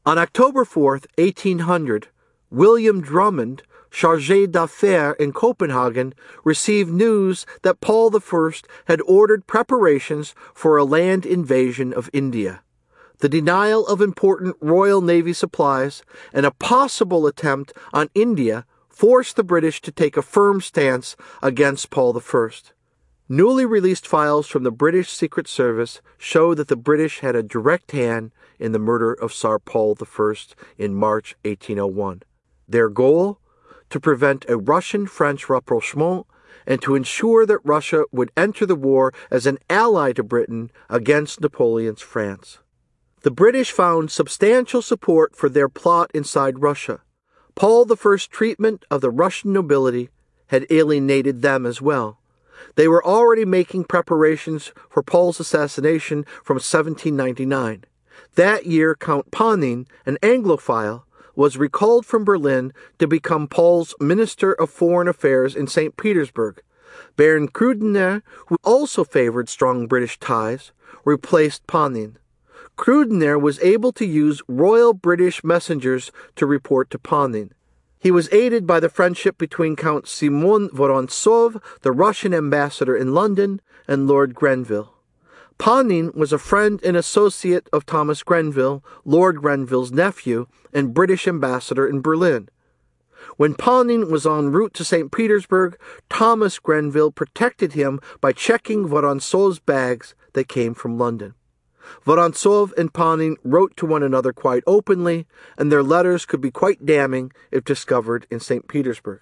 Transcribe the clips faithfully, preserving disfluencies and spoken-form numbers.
On October fourth, eighteen hundred, William Drummond, chargé d'affaires in Copenhagen, received news that Paul the First had ordered preparations for a land invasion of India. The denial of important Royal Navy supplies and a possible attempt on India forced the British to take a firm stance against Paul the First. Newly released files from the British Secret Service show that the British had a direct hand in the murder of Tsar Paul the First in March eighteen oh one. Their goal? To prevent a Russian-French rapprochement and to ensure that Russia would enter the war as an ally to Britain against Napoleon's France. The British found substantial support for their plot inside Russia. Paul the First's treatment of the Russian nobility had alienated them as well. They were already making preparations for Paul's assassination from seventeen ninety-nine. That year, Count Panin, an Anglophile, was recalled from Berlin to become Paul's Minister of Foreign Affairs in Saint Petersburg. Baron Krudener, who also favored strong British ties, replaced Panin. Krudener was able to use royal British messengers to report to Panin. He was aided by the friendship between Count Simon Vorontsov, the Russian ambassador in London, and Lord Grenville. Panin was a friend and associate of Thomas Grenville, Lord Grenville's nephew, and British ambassador in Berlin. When Panin was en route to Saint Petersburg, Thomas Grenville protected him by checking Vorontsov's bags that came from London. Vorontsov and Panin wrote to one another quite openly, and their letters could be quite damning if discovered in Saint Petersburg.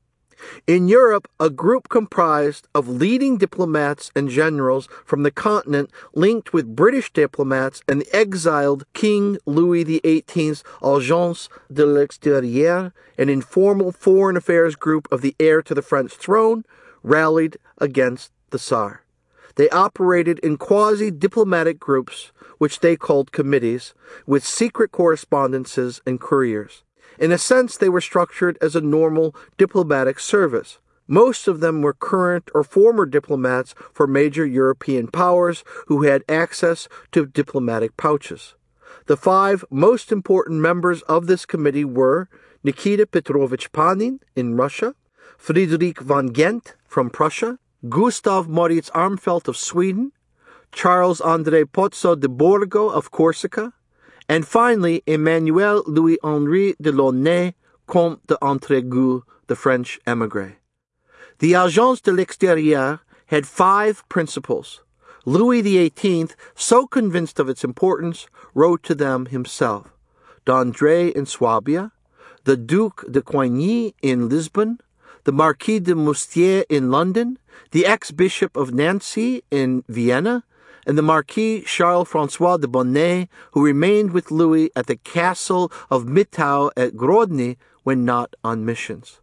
In Europe, a group comprised of leading diplomats and generals from the continent linked with British diplomats and the exiled King Louis the eighteenth's Agence de l'Extérieur, an informal foreign affairs group of the heir to the French throne, rallied against the Tsar. They operated in quasi-diplomatic groups, which they called committees, with secret correspondences and couriers. In a sense, they were structured as a normal diplomatic service. Most of them were current or former diplomats for major European powers who had access to diplomatic pouches. The five most important members of this committee were Nikita Petrovich Panin in Russia, Friedrich von Ghent from Prussia, Gustav Moritz Armfelt of Sweden, Charles André Pozzo de Borgo of Corsica, and finally Emmanuel Louis-Henri de Launay, Comte d'Entraigu, the French émigré. The Agence de l'Extérieur had five principles. Louis the eighteenth, so convinced of its importance, wrote to them himself. D'André in Swabia, the Duc de Coigny in Lisbon, the Marquis de Moustier in London, the ex-bishop of Nancy in Vienna, and the Marquis Charles-François de Bonnet, who remained with Louis at the castle of Mittau at Grodny when not on missions.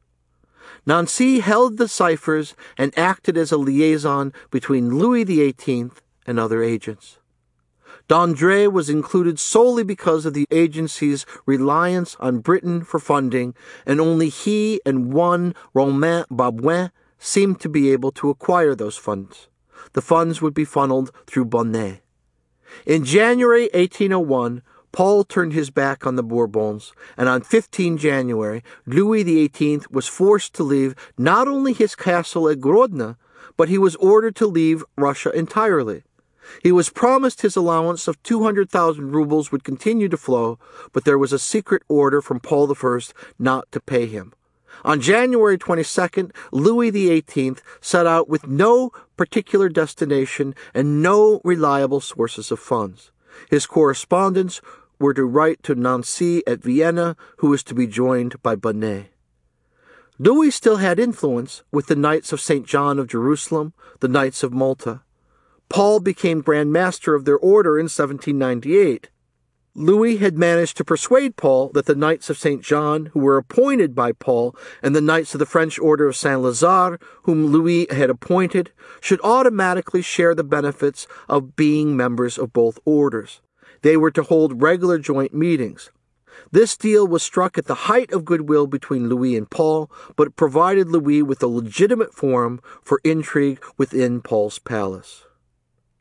Nancy held the ciphers and acted as a liaison between Louis the eighteenth and other agents. D'André was included solely because of the agency's reliance on Britain for funding, and only he and one Romain Babouin seemed to be able to acquire those funds. The funds would be funneled through Bonnet. In January eighteen oh one, Paul turned his back on the Bourbons, and on the fifteenth of January, Louis the eighteenth was forced to leave not only his castle at Grodno, but he was ordered to leave Russia entirely. He was promised his allowance of two hundred thousand rubles would continue to flow, but there was a secret order from Paul the First not to pay him. On January twenty-second, Louis the eighteenth set out with no particular destination and no reliable sources of funds. His correspondents were to write to Nancy at Vienna, who was to be joined by Bonnet. Louis still had influence with the Knights of Saint John of Jerusalem, the Knights of Malta. Paul became Grand Master of their order in seventeen ninety-eight. Louis had managed to persuade Paul that the Knights of Saint John, who were appointed by Paul, and the Knights of the French Order of Saint-Lazare, whom Louis had appointed, should automatically share the benefits of being members of both orders. They were to hold regular joint meetings. This deal was struck at the height of goodwill between Louis and Paul, but it provided Louis with a legitimate forum for intrigue within Paul's palace.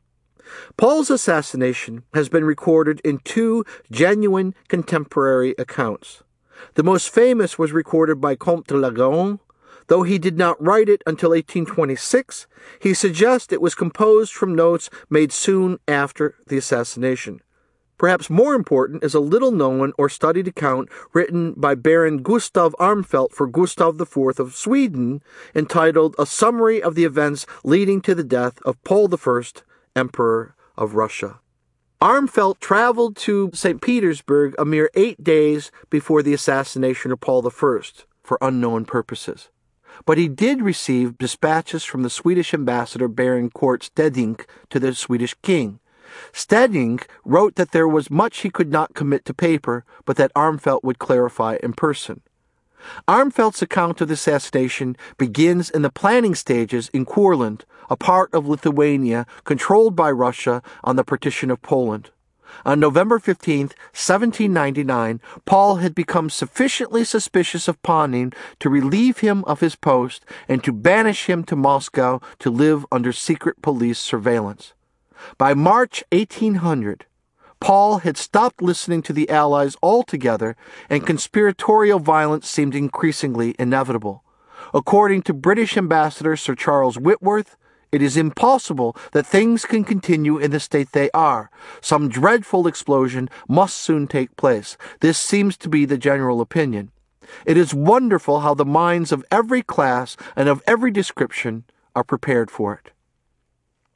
Paul's assassination has been recorded in two genuine contemporary accounts. The most famous was recorded by Comte de Lagaron. Though he did not write it until eighteen twenty-six, he suggests it was composed from notes made soon after the assassination. Perhaps more important is a little-known or studied account written by Baron Gustav Armfelt for Gustav the Fourth of Sweden, entitled A Summary of the Events Leading to the Death of Paul the First, Emperor of Russia. Armfelt traveled to Saint Petersburg a mere eight days before the assassination of Paul the First, for unknown purposes. But he did receive dispatches from the Swedish ambassador Baron Kurt Steding to the Swedish king. Steding wrote that there was much he could not commit to paper, but that Armfelt would clarify in person. Armfelt's account of the assassination begins in the planning stages in Courland, a part of Lithuania controlled by Russia on the partition of Poland. On November fifteenth, seventeen ninety-nine, Paul had become sufficiently suspicious of Panin to relieve him of his post and to banish him to Moscow to live under secret police surveillance. By March eighteen hundred, Paul had stopped listening to the Allies altogether, and conspiratorial violence seemed increasingly inevitable. According to British Ambassador Sir Charles Whitworth, it is impossible that things can continue in the state they are. Some dreadful explosion must soon take place. This seems to be the general opinion. It is wonderful how the minds of every class and of every description are prepared for it.